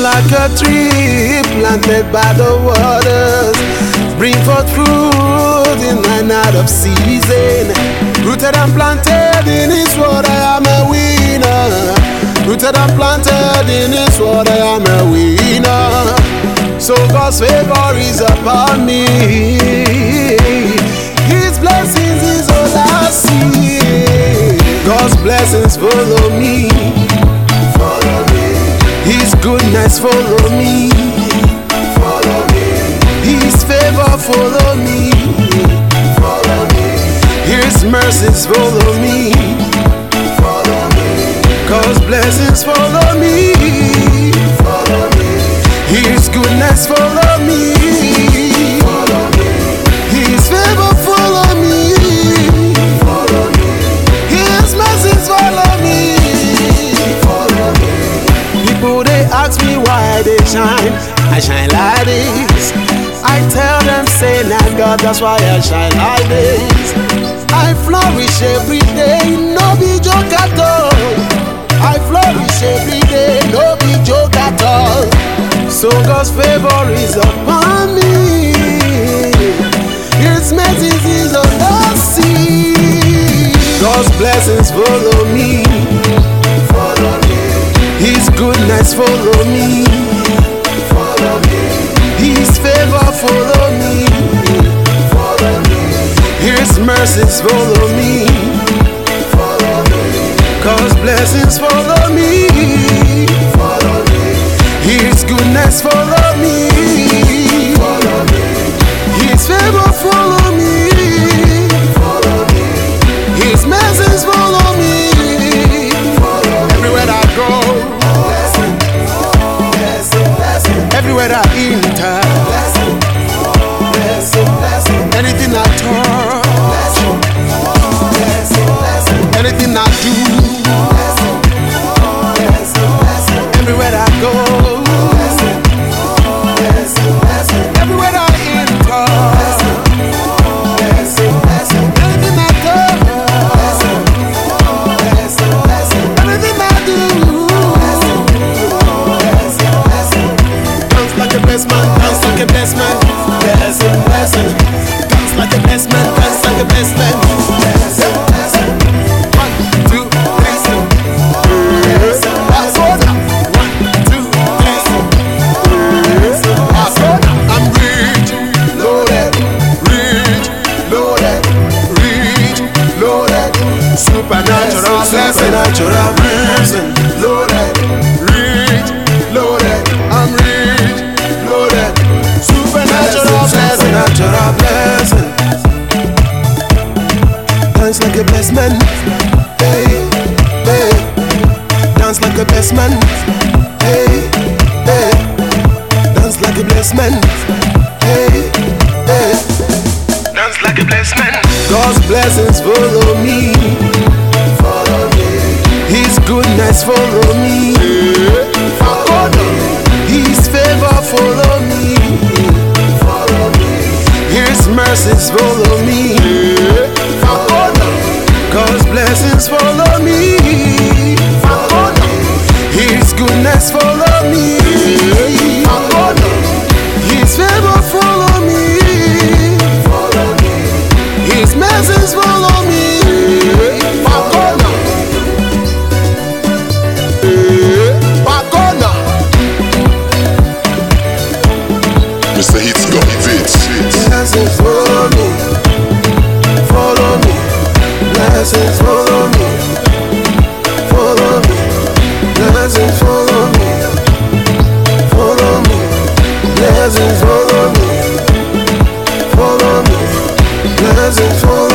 like a tree planted by the waters, bring forth fruit in and out of season. Rooted and planted in His word, I am a winner. Rooted and planted in His word, I am a winner. So God's favor is upon me. His blessings is all I see. God's blessings follow me. Follow me, His goodness follow me. follow me, His favor follow me. follow me, His mercies follow me. follow me, God's blessings follow me. follow me, His goodness follow me. follow me, His favor follow me. follow me, His mercies follow me. follow me. People they ask me why they shine. I shine like this. I tell them say nah God, that's why I shine like this. I flourish every day, no be joke at all. I flourish every day, no be joke at all. So God's favor is upon me. His mercies is on the sea. God's blessings follow me. Follow me, His goodness follow me. follow me, His favor follow me. follow me, His mercies follow me. follow me, God's blessings follow me. follow me, His goodness follow me. follow me, His favor follow me. follow me, His mercies follow me. follow me. Everywhere I go, Blessing, blessing, blessing, everywhere I enter, blessing, blessing, blessing, anything I touch, blessing, blessing, blessing, anything I do, blessing, blessing, blessing, everywhere I go, blessing, blessing, blessing, everywhere I enter, blessing, blessing, anything I touch, blessing, blessing, anything I do. blessing, blessing, Dance like a best man, dance like a best man. blessing, blessing, Dance like a best man, dance like a best man. blessing, blessing, 1, 2, 3. Asona. 1, 2, 3. Asona. I'm rich, loaded, rich, loaded, rich. loaded, Supernatural blessing, supernatural blessing. loaded, Rich, loaded, I'm rich. loaded, Supernatural blessing, supernatural blessing. Dance like a blessed man, hey, hey. Dance like a blessed man, hey, hey. Dance like a blessed man, hey, hey. Dance like a blessed man. God's blessings follow me. follow me, His goodness follow me. His favor follow me. follow me, His mercies follow me. God's blessings follow me. His goodness follow me. His favor follow me. follow me, His mercies follow me. Mr. Hits got fits. Blessings follow me. Follow me. Blessings follow me. Follow me. Blessings follow me. Follow me. Blessings follow me. Follow me. Blessings follow me.